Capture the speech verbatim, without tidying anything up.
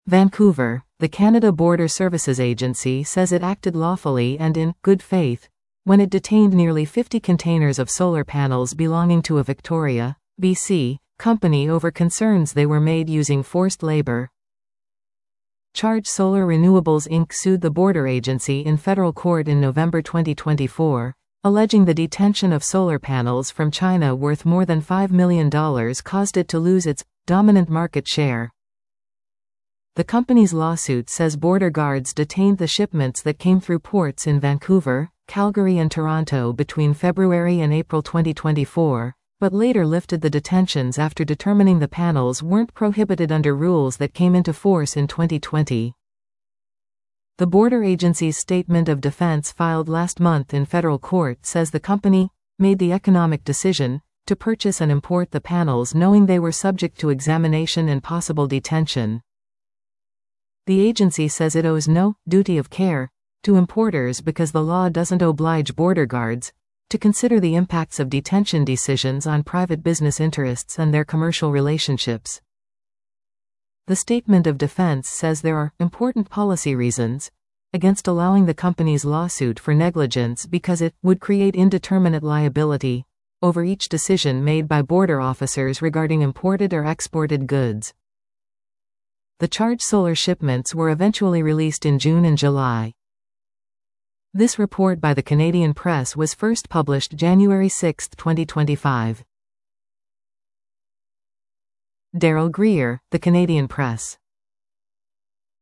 Vancouver, the Canada Border Services Agency says it acted lawfully and in good faith when it detained nearly fifty containers of solar panels belonging to a Victoria, B C, company over concerns they were made using forced labor. Charge Solar Renewables Incorporated sued the border agency in federal court in November twenty twenty-four, alleging the detention of solar panels from China worth more than five million dollars caused it to lose its dominant market share. The company's lawsuit says border guards detained the shipments that came through ports in Vancouver, Calgary and Toronto between February and April twenty twenty-four, but later lifted the detentions after determining the panels weren't prohibited under rules that came into force in twenty twenty. The border agency's statement of defense filed last month in federal court says the company made the economic decision to purchase and import the panels knowing they were subject to examination and possible detention. The agency says it owes no duty of care to importers because the law doesn't oblige border guards to consider the impacts of detention decisions on private business interests and their commercial relationships. The statement of defense says there are important policy reasons against allowing the company's lawsuit for negligence because it would create indeterminate liability over each decision made by border officers regarding imported or exported goods. The Charge Solar shipments were eventually released in June and July. This report by the Canadian Press was first published January sixth, twenty twenty-five. Daryl Greer, The Canadian Press.